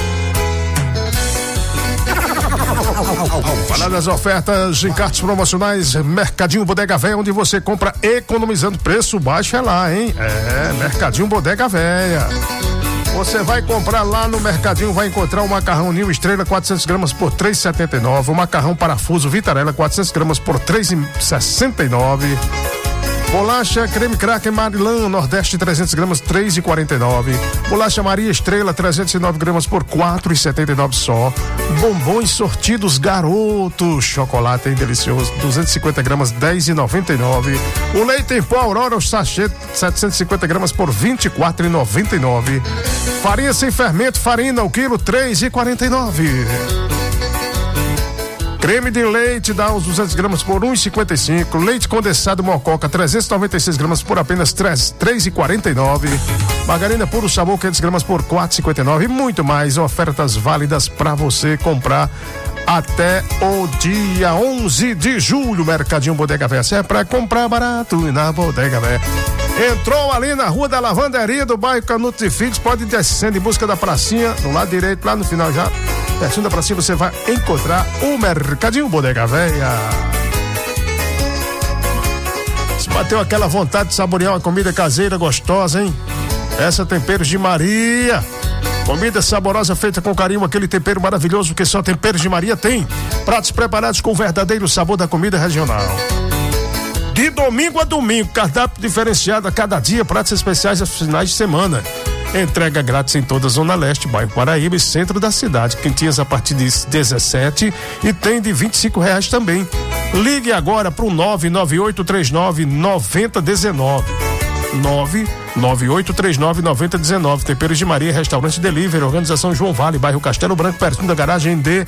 Falar das ofertas em cartas promocionais, Mercadinho Bodega Véia, onde você compra economizando, preço baixo é lá, hein? É, Mercadinho Bodega Véia. Você vai comprar lá no Mercadinho, vai encontrar o macarrão Nil Estrela quatrocentas gramas por três reais e setenta e nove centavos, o macarrão Parafuso Vitarella quatrocentas gramas por três reais e sessenta e nove centavos. Bolacha Creme Cracker Marilã Nordeste trezentas gramas três reais e quarenta e nove centavos. Bolacha Maria Estrela trezentas e nove gramas por quatro reais e setenta e nove centavos só. Bombons sortidos Garoto chocolate hein, delicioso duzentas e cinquenta gramas dez reais e noventa e nove centavos. O leite em pó Aurora o sachê setecentas e cinquenta gramas por vinte e quatro reais e noventa e nove centavos. Farinha sem fermento Farina o quilo três reais e quarenta e nove centavos. Creme de leite dá uns duzentas gramas por um real e cinquenta e cinco centavos. Leite condensado Mococa trezentas e noventa e seis gramas por apenas três reais e quarenta e nove centavos. Margarina Puro Sabor quinhentas gramas por quatro reais e cinquenta e nove centavos. E muito mais ofertas válidas para você comprar até o dia onze de julho. Mercadinho Bodega Véia, é para comprar barato na Bodega Véia. Entrou ali na Rua da Lavanderia do bairro Canutos e Filhos, pode ir descendo em busca da pracinha, do lado direito, lá no final já, pertinho da pracinha você vai encontrar o Mercadinho Bodega Véia. Se bateu aquela vontade de saborear uma comida caseira gostosa, hein? Essa Temperos de Maria. Comida saborosa feita com carinho, aquele tempero maravilhoso que só Temperos de Maria tem. Pratos preparados com o verdadeiro sabor da comida regional. De domingo a domingo, cardápio diferenciado a cada dia, pratos especiais aos finais de semana. Entrega grátis em toda a Zona Leste, bairro Paraíba e centro da cidade. Quentinhas a partir de dezessete e tem de vinte e cinco reais também. Ligue agora para o nove nove oito três nove nove zero um nove. nove nove oito três nove nove zero um nove. Temperos de Maria, Restaurante Delivery, Organização João Vale, bairro Castelo Branco, pertinho da garagem de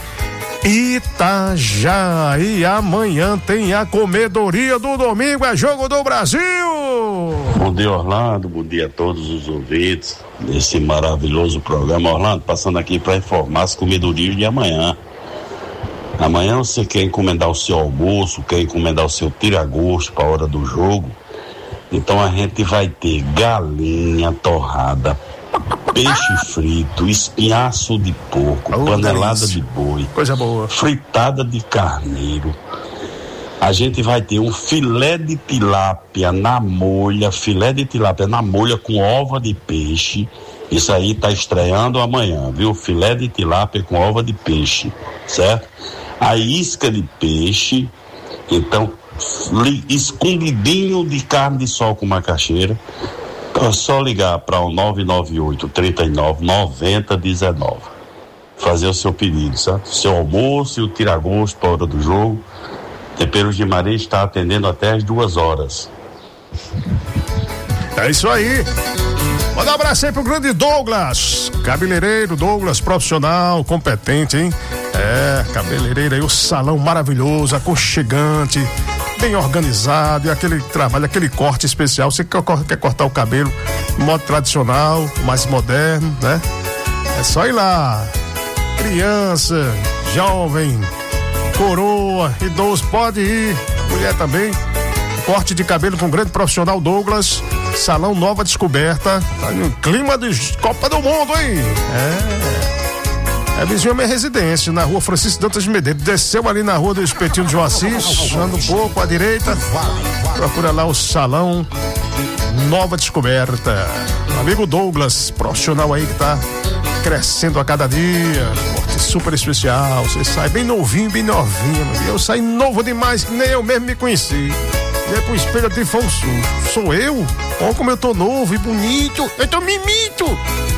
Itajá. E amanhã tem a comedoria do domingo, é Jogo do Brasil. Bom dia, Orlando, bom dia a todos os ouvintes desse maravilhoso programa. Orlando, passando aqui para informar as comedorias de amanhã. Amanhã você quer encomendar o seu almoço, quer encomendar o seu tira-gosto para a hora do jogo. Então a gente vai ter galinha torrada, peixe frito, espinhaço de porco, oh, panelada delícia. De boi, coisa boa, fritada de carneiro, A gente vai ter um filé de tilápia na molha, filé de tilápia na molha com ova de peixe. Isso aí tá estreando amanhã, viu? Filé de tilápia com ova de peixe, certo? A isca de peixe, então, escondidinho de carne de sol com macaxeira. É só ligar para o nove nove oito, três nove, nove zero um nove. Fazer o seu pedido, certo? Seu almoço e o tira-gosto para a hora do jogo. Temperos de Maria está atendendo até as duas horas. É isso aí. Manda um abraço aí pro grande Douglas, cabeleireiro Douglas, profissional, competente, hein? É, cabeleireiro aí, o salão maravilhoso, aconchegante, bem organizado, e aquele trabalho, aquele corte especial. Você quer, quer cortar o cabelo no modo tradicional, mais moderno, né? É só ir lá. Criança, jovem, coroa, idoso, pode ir. Mulher também. Corte de cabelo com o grande profissional Douglas. Salão Nova Descoberta. Tá no clima de Copa do Mundo, hein? É. É vizinho à minha residência, na rua Francisco Dantas de Medeiros. Desceu ali na rua do Espetinho de João Assis, anda um pouco à direita. Procura lá o Salão Nova Descoberta. O amigo Douglas, profissional aí que tá crescendo a cada dia. Corte super especial. Você sai bem novinho, bem novinho. Eu saí novo demais, que nem eu mesmo me conheci. E pro espelho até foi um susto. Sou eu? Olha como eu tô novo e bonito. Eu tô mimito.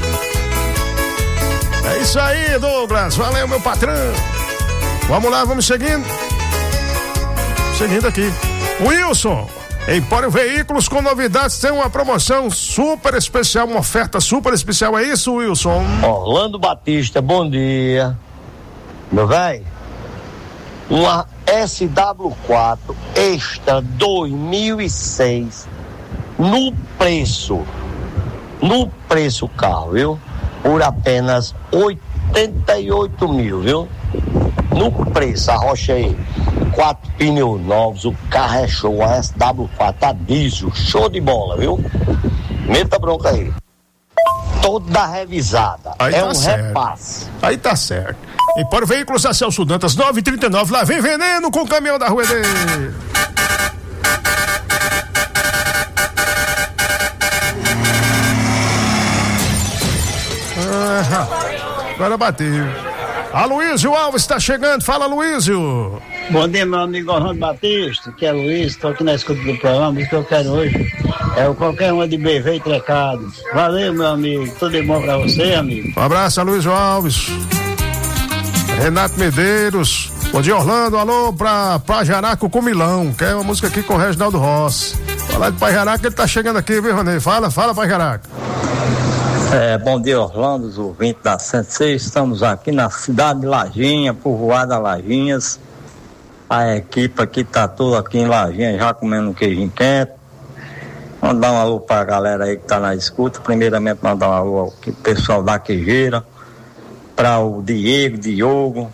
É isso aí, Douglas. Valeu, meu patrão. Vamos lá, vamos seguindo. Seguindo aqui. Wilson, Empório Veículos com novidades, tem uma promoção super especial, uma oferta super especial. É isso, Wilson? Orlando Batista, bom dia. Meu velho, uma S W quatro Extra dois mil e seis no preço, no preço carro, viu? Por apenas oitenta e oito mil, viu? No preço, arrocha aí. Quatro pneus novos, o carro é show, a S W quatro, a diesel, show de bola, viu? Meta bronca aí. Toda revisada, aí é tá um certo. Repasse. Aí tá certo. Empório Veículos a Celso Dantas, nove e trinta e nove, lá vem veneno com o caminhão da Rua dele. Ah, agora bateu. A Luísio Alves está chegando, fala, Luísio. Bom dia, meu amigo Orlando Batista, que é Luiz, estou aqui na escuta do programa. O que eu quero hoje é o qualquer uma de B V e Trecado. Valeu, meu amigo, tudo de bom pra você, amigo. Um abraço a Luísio Alves. Renato Medeiros, bom dia, Orlando, alô pra Pajaraco com Milão, que é uma música aqui com o Reginaldo Rossi. Falar de Pajaraco, ele tá chegando aqui, viu, Ronê? Fala, fala, Pajaraco. É, bom dia, Orlando, os ouvintes da cento e seis, estamos aqui na cidade de Lajinha, povoada Lajinhas. A equipe aqui tá toda aqui em Lajinha, já comendo um queijinho quente. Mandar um alô pra galera aí que tá na escuta. Primeiramente, mandar um alô ao pessoal da Queijeira, para o Diego, Diogo,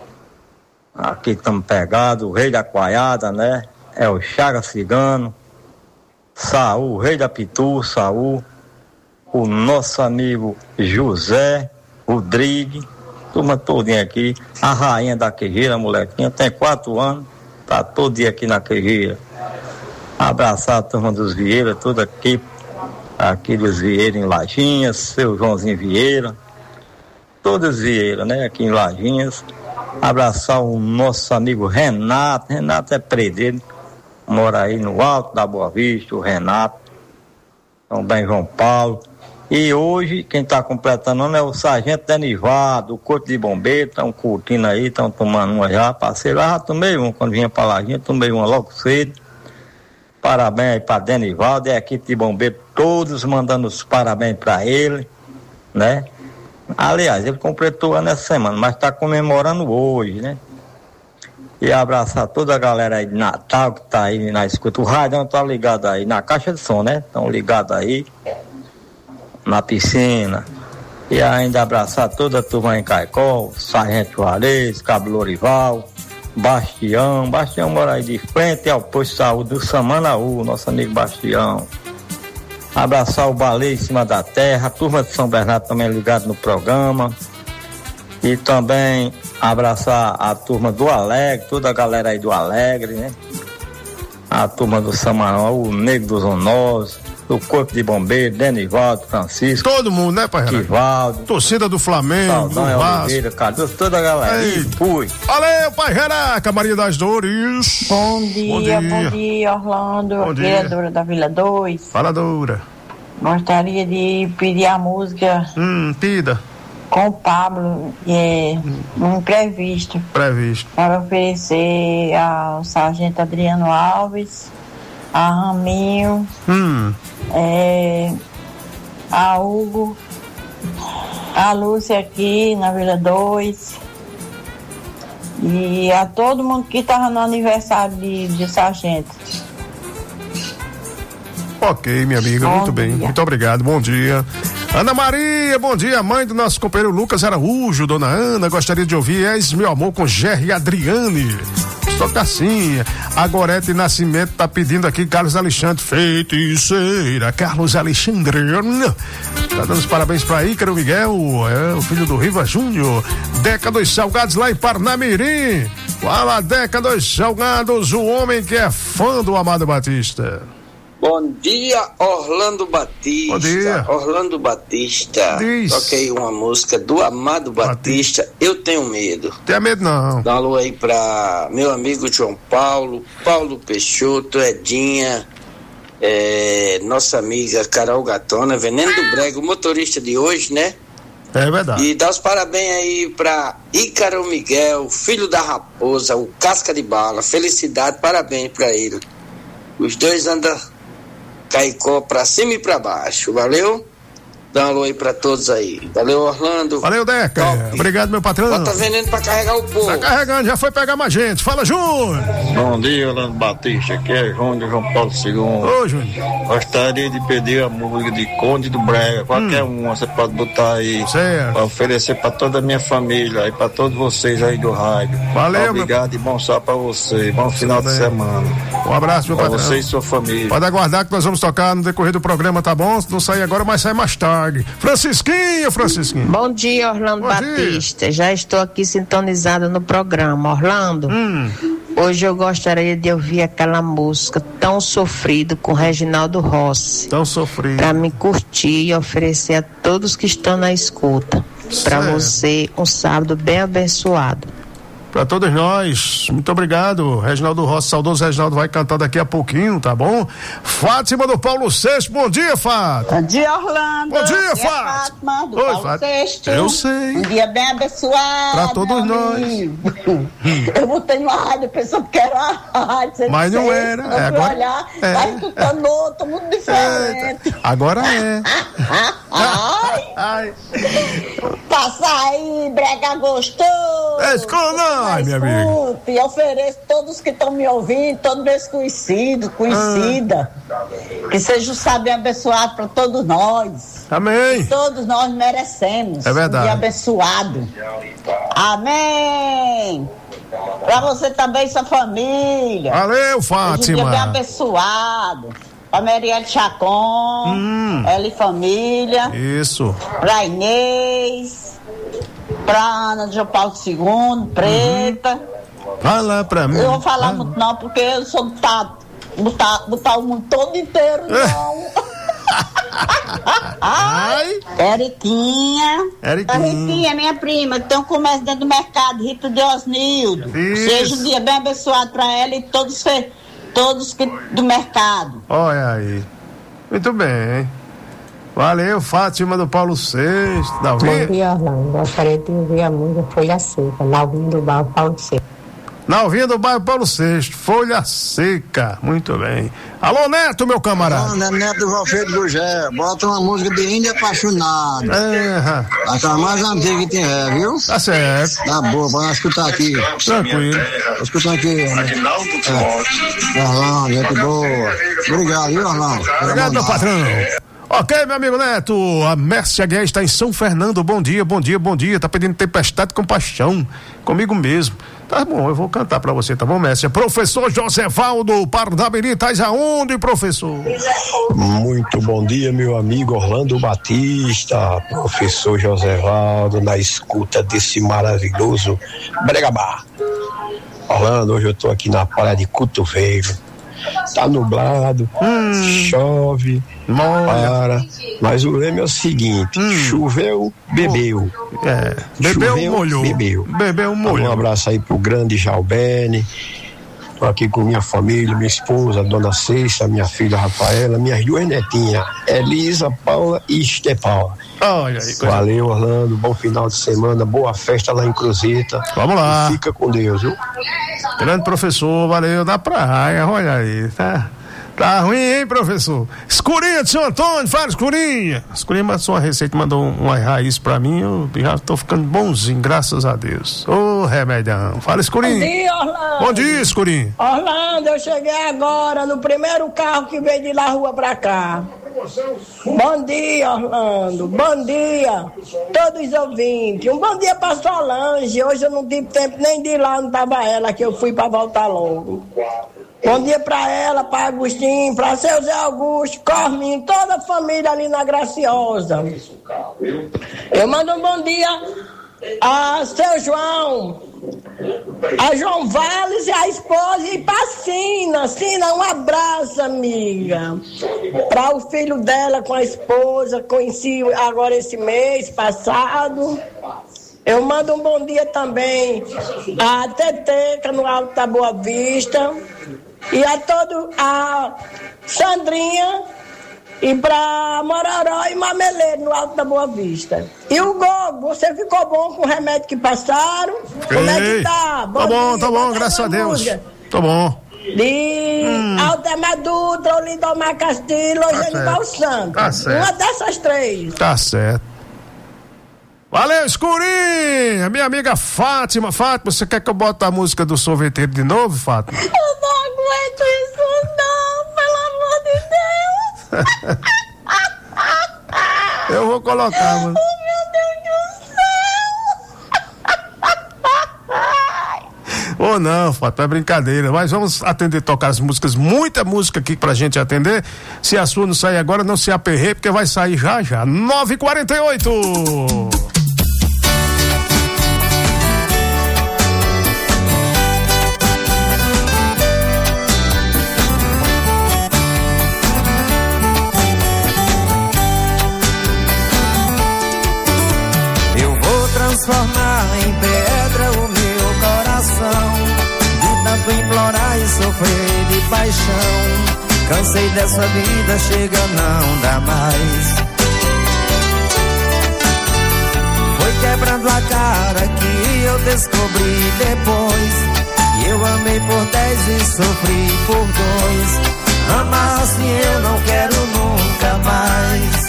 aqui estamos pegados, o Rei da Coaiada, né? É o Chaga Cigano, Saul, o Rei da Pitu, Saul, o nosso amigo José, Rodrigo, turma todinha aqui, a rainha da Queijeira, molequinha, tem quatro anos, tá todo dia aqui na Queijeira. Abraçar a turma dos Vieira, toda aqui, aqui dos Vieira em Lajinhas, seu Joãozinho Vieira, todas Vieira, né, aqui em Lajinhas. Abraçar o nosso amigo Renato, Renato é predeiro, mora aí no Alto da Boa Vista, o Renato, também João Paulo. E hoje, quem está completando é o Sargento Denivaldo, o Corpo de Bombeiro, estão curtindo aí, estão tomando uma já, parceiro, já tomei uma quando vinha para Lajinha, tomei uma logo cedo. Parabéns aí para Denivaldo e a equipe de bombeiro, todos mandando os parabéns para ele, né? Aliás, ele completou ano essa semana, mas está comemorando hoje, né? E abraçar toda a galera aí de Natal que tá aí na escuta. O Raidão tá ligado aí na caixa de som, né? Estão ligados aí na piscina. E ainda abraçar toda a turma em Caicó, Sargento Juarez, Cabo Lorival, Bastião. Bastião mora aí de frente ao posto de saúde do Samanaú, nosso amigo Bastião. Abraçar o Baleio em cima da terra, a turma de São Bernardo também ligado no programa. E também abraçar a turma do Alegre, toda a galera aí do Alegre, né? a turma do Samaral, o Negro dos Honosos, do Corpo de Bombeiro, Denivaldo, Francisco. Todo mundo, né, pai Renato? Rivaldo. Torcida do Flamengo, Saldanha, do Vasco. Oliveira, Cardoso, toda a galera. E fui. Valeu, pai Renato, Maria das Dores. Bom dia, bom dia, bom dia Orlando. Bom dia. Vereadora da Vila dois. Fala, Dora. Gostaria de pedir a música. Hum, pida. Com o Pablo, é, um imprevisto. Previsto. Para oferecer ao Sargento Adriano Alves, a Raminho, hum. é, a Hugo, a Lúcia aqui na Vila dois e a todo mundo que estava no aniversário de, de Sargento. Ok, minha amiga, bom muito bem, dia. muito obrigado, bom dia. Ana Maria, bom dia, mãe do nosso companheiro Lucas Araújo, dona Ana, gostaria de ouvir És Meu Amor com Gerry e Adriane. Só Cassinha. A Gorete Nascimento tá pedindo aqui Carlos Alexandre, feiticeira, Carlos Alexandre. Tá dando os parabéns pra Ícaro Miguel, é, o filho do Riva Júnior. Deca dos Salgados lá em Parnamirim. Fala, Deca dos Salgados, o homem que é fã do Amado Batista. Bom dia, Orlando Batista. Bom dia. Orlando Batista. Diz. Toquei uma música do Amado Batista, Batista. Eu Tenho Medo. Tenha medo não. Dá um alô aí pra meu amigo João Paulo, Paulo Peixoto, Edinha, é, nossa amiga Carol Gatona, Veneno do Brega, o motorista de hoje, né? É verdade. E dá os parabéns aí pra Ícaro Miguel, filho da Raposa, o Casca de Bala. Felicidade, parabéns pra ele. Os dois andam Caicó pra cima e pra baixo, valeu? Dá um alô aí pra todos aí. Valeu, Orlando. Valeu, Deca. Top. Obrigado, meu patrão. Bota veneno pra carregar o povo. Tá carregando, já foi pegar mais gente. Fala, Júnior. Bom dia, Orlando Batista. Aqui é Júnior João Paulo segundo. Ô, Júnior. Gostaria de pedir a música de Conde do Brega. Qualquer hum. uma você pode botar aí. Certo. Pra oferecer pra toda a minha família e pra todos vocês aí do rádio. Valeu, obrigado meu... e bom sábado pra você. Bom final de semana. Um abraço, meu pra patrão. Pra você e sua família. Pode aguardar que nós vamos tocar no decorrer do programa, tá bom? Se não sair agora, mas sai mais tarde. Francisquinha, Francisquinha. Bom dia, Orlando Bom Batista. dia. Já estou aqui sintonizada no programa. Orlando, hum. hoje eu gostaria de ouvir aquela música Tão Sofrido com Reginaldo Rossi. Tão Sofrido. Para me curtir e oferecer a todos que estão na escuta. Para você, um sábado bem abençoado. Para todos nós, muito obrigado. Reginaldo Rossi, saudoso Reginaldo, vai cantar daqui a pouquinho, tá bom? Fátima do Paulo Sexto, bom dia, Fátima. Bom dia, Orlando. Bom dia, é Fátima. Fátima do Oi, Paulo Fátima. Sexto. Eu sei. Um dia bem abençoado. Para todos nós. Eu botei uma rádio pensando que era uma rádio. Mas não era. Eu é, fui agora, olhar, é, tá escutando outro, muito diferente. Agora é. Ai. Ai. Passa aí, brega gostoso. Escola, minha amiga. E ofereço todos que estão me ouvindo, todos meus conhecidos, conhecida. Ah. Que seja um sábado abençoado para todos nós. Amém. Que todos nós merecemos. É verdade. Um dia abençoado. Amém. Para você também, sua família. Valeu, Fátima. Um dia bem abençoado. Para Marielle Chacon, hum. ela e família. Isso. Para Inês. Para Ana de João Paulo segundo, Preta. Uhum. Fala pra mim. Eu vou falar ah. muito não, porque eu sou botar, botar, botar o mundo todo inteiro, não. Ai. Eriquinha. Eriquinha. Eriquinha, minha prima, que tem um comércio dentro do mercado, Rito de Osnildo. Seja um dia bem abençoado pra ela e todos, todos que, do mercado. Olha aí. Muito bem. Valeu, Fátima do Paulo Sexto. Bom dia, Orlando. Gostaria de ouvir a música Folha Seca, Nalvinho do bairro Paulo Sexto. Nalvinho do bairro Paulo Sexto, Folha Seca. Muito bem. Alô, Neto, meu camarada. Alô, Neto do Valfredo Gugé. Bota uma música de Índia Apaixonado. É. Aquela mais antiga que tem, é, viu? Tá certo. Tá boa, pra nós escutar aqui. Tranquilo. Vou escutar aqui. Né? É. Orlando, gente boa. Obrigado, viu, Orlando? Obrigado, meu patrão. Ok, meu amigo Neto, a Mércia Guedes está em São Fernando, bom dia, bom dia, bom dia, tá pedindo Tempestade com Paixão, comigo mesmo. Tá bom, eu vou cantar pra você, tá bom, Mércia? Professor Josevaldo Parnamirim, tá aonde, professor? Muito bom dia, meu amigo Orlando Batista, professor Josevaldo, na escuta desse maravilhoso Bregabá. Orlando, hoje eu tô aqui na praia de Cotovelo. tá nublado, hum. chove, para. Mas o lema é o seguinte: hum. choveu, bebeu. É, bebeu, choveu, molhou. Bebeu. Bebeu, molhou. Um abraço aí pro grande Jalbene. Tô aqui com minha família, minha esposa, Dona Ceiça, minha filha Rafaela, minhas duas netinhas, Elisa, Paula e Estepal. Olha aí, coisa... Valeu, Orlando, bom final de semana, boa festa lá em Cruzeta. Vamos lá. E fica com Deus, viu? Grande professor, valeu, da praia, olha aí, tá? Tá ruim, hein, professor? Escurinha de São Antônio, fala, Escurinha. Escurinha mandou uma receita, mandou uma raiz pra mim, eu já tô ficando bonzinho, graças a Deus. Ô, remedão. Fala, Escurinha. Bom dia, Orlando. Bom dia, Escurinha. Orlando, eu cheguei agora no primeiro carro que veio de lá rua pra cá. Bom dia, Orlando. Bom dia, todos os ouvintes. Um bom dia pra Solange. Hoje eu não tive tempo nem de ir lá, não tava ela, que eu fui pra voltar logo. Bom dia pra ela, pra Agostinho, pra seu Zé Augusto, Corminho, toda a família ali na Graciosa. Eu mando um bom dia a seu João, a João Valles e a esposa, e pra Sina. Sina, um abraço, amiga. Pra o filho dela com a esposa, conheci agora esse mês passado. Eu mando um bom dia também a Teteca no Alto da Boa Vista. E a todo, a Sandrinha, e pra Mororó e Mameleiro no Alto da Boa Vista. E o Gogo, você ficou bom com o remédio que passaram? Ei, como é que tá? Bom tá bom, dia, tá bom, graças a Deus. Música. Tá bom. De hum. Altemar Dutra, Lindomar Castilho, tá Genival Santos. Tá certo. Uma dessas três. Tá certo. Valeu, Escurinha! Minha amiga Fátima. Fátima, você quer que eu bote a música do sorveteiro de novo, Fátima? Eu não aguento isso não, pelo amor de Deus. Eu vou colocar, mano. Oh, meu Deus do céu. Ou oh, não, Fátima, é brincadeira. Mas vamos atender, tocar as músicas. Muita música aqui pra gente atender. Se a sua não sair agora, não se aperreie, porque vai sair já já. nove e quarenta e oito. Transformar em pedra o meu coração, de tanto implorar e sofrer de paixão. Cansei dessa vida, chega, não dá mais. Foi quebrando a cara que eu descobri depois, e eu amei por dez e sofri por dois. Amar assim eu não quero nunca mais.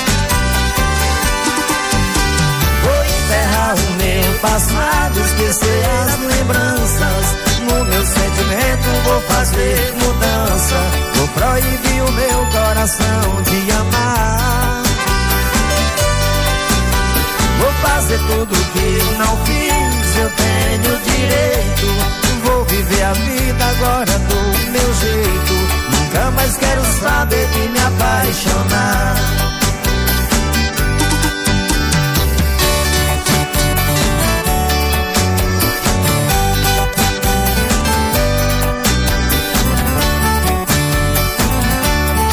Enterrar o meu passado, esquecer as lembranças. No meu sentimento vou fazer mudança. Vou proibir o meu coração de amar. Vou fazer tudo que não fiz, eu tenho direito. Vou viver a vida agora do meu jeito. Nunca mais quero saber de me apaixonar.